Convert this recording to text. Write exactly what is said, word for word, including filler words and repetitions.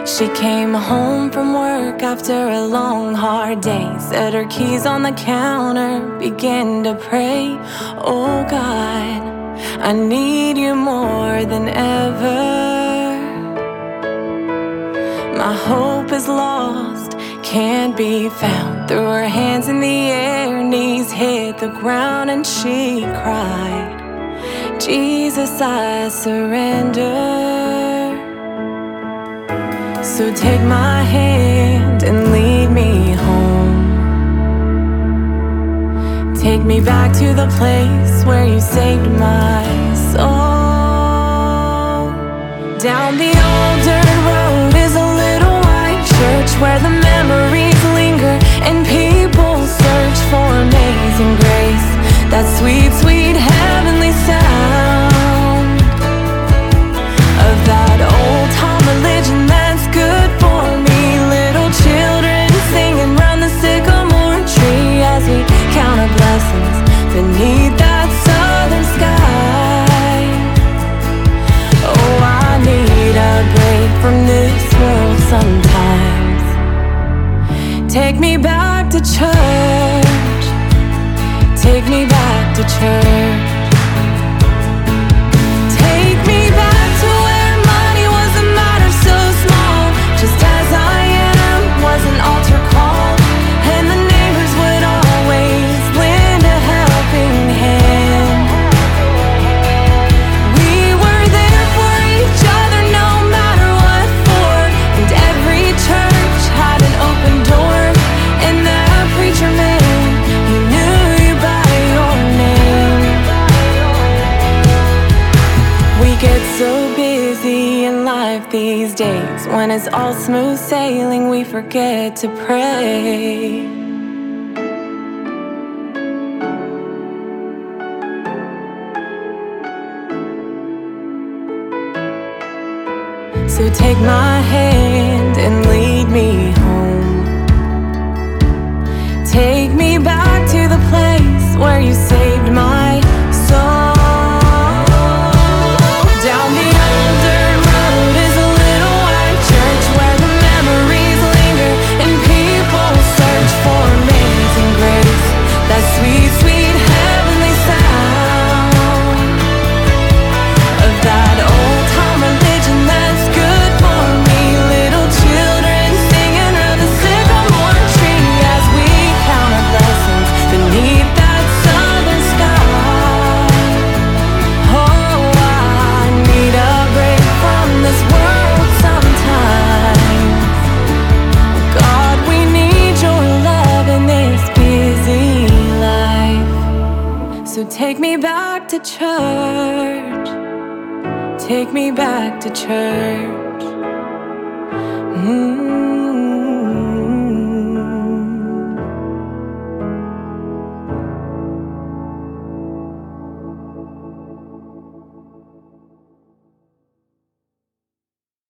She came home from work after a long, hard day, set her keys on the counter, began to pray. Oh God, I need you more than ever. My hope is lost, can't be found. Threw her hands in the air, knees hit the ground, and she cried, Jesus, I surrender. So take my hand and lead me home. Take me back to the place where you saved my soul. Down the old dirt road is a little white church where the memories linger and people search for amazing grace, that sweet, sweet heavenly sound of that old time religion that's good for me. Little children singing round the sycamore tree as we count our blessings beneath that southern sky. Oh, I need a break from this world sometimes. Take me back to church. Take me back to church. Take me back to where money was a matter so small. Just as I am was an altar call, and the neighbors would always lend a helping hand. We were there for each other no matter what for, and every church had an open door, and that preacher man, he knew you by your name. We get so busy in life these days, when it's all smooth sailing we forget to pray. So take my hand and lead me home. Take me back to the place where you saved my soul. Down the old dirt road is a little white church where the memories linger and people search for amazing grace, that sweet, sweet heavenly sound of that old time religion that's good for me. Little children singing round the sycamore tree as we count our blessings beneath that southern sky. Oh, I need a break from this world sometimes. God, we need your love in this busy life. So take me back to church. Take me back to church. Mm.